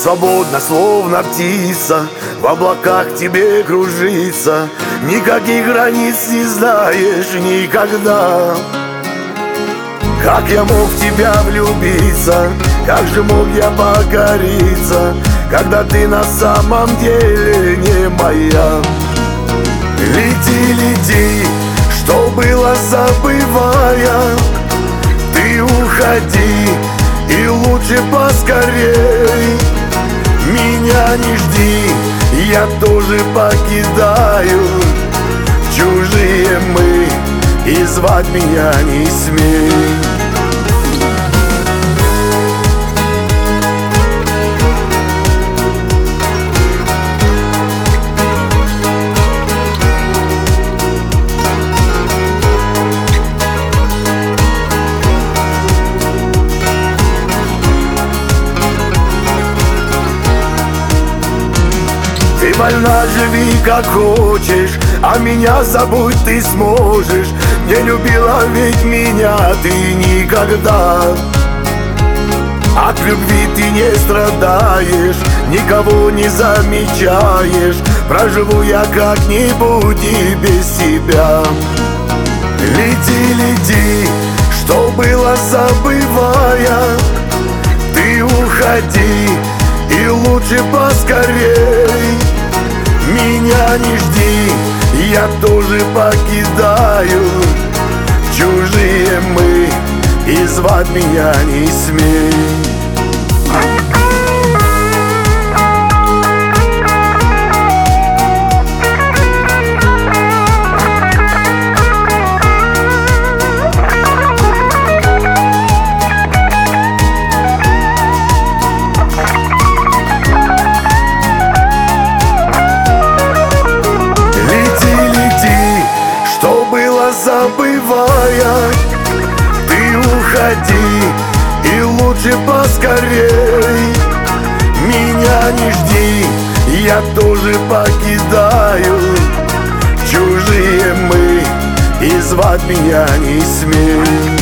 свободно, словно птица, в облаках тебе кружится. Никаких границ не знаешь никогда. Как я мог в тебя влюбиться, как же мог я покориться, когда ты на самом деле не моя. Лети, лети, что было забывая, ты уходи, и лучше поскорей. Меня не жди, я тоже покидаю чужие мы, и звать меня не смей. Ты вольна, живи как хочешь, а меня забудь ты сможешь. Не любила ведь меня ты никогда. От любви ты не страдаешь, никого не замечаешь. Проживу я как-нибудь и без тебя. Лети, лети, что было забывая, ты уходи, и лучше поскорей. Меня не жди, я тоже покидаю чужие мы, и звать меня не смей. Забывая, ты уходи, и лучше поскорей. Меня не жди, я тоже покидаю чужие мы, и звать меня не смей.